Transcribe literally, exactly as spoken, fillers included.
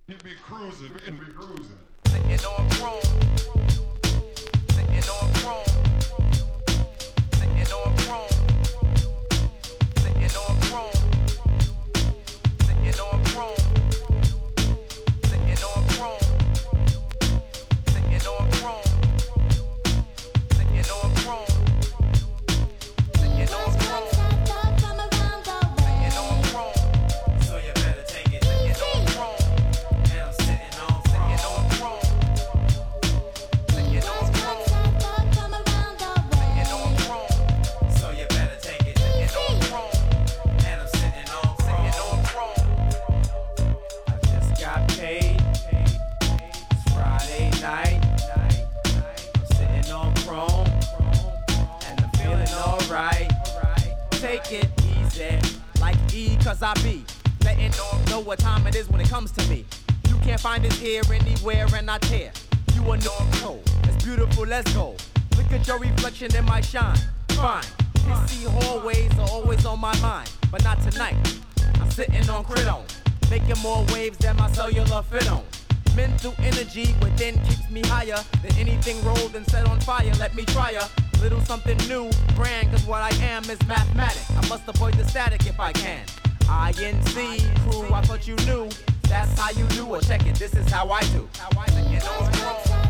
He be cruising, he be cruising. Sitting on chrome. Sitting on chrome. Sitting on chrome. Sitting on chrome. Sitting on chrome. Sitting on chrome. Sitting on chrome. Sitting on chrome. Sitting on chrome. Take it easy, like E, cause I be letting know what time it is when it comes to me. You can't find it here, anywhere, and I tear. You a no code, it's beautiful, let's go. Look at your reflection in my shine. Fine, you see hallways are always on my mind, but not tonight. I'm sitting on Cridon, making more waves than my cellular fit on. Mental energy within keeps me higher than anything rolled and set on fire. Let me try a little something new, brand, cause what I am is mathematics. I must avoid the static if I can. I N C crew, I thought you knew. That's how you do, or check it, this is how I do. How I do.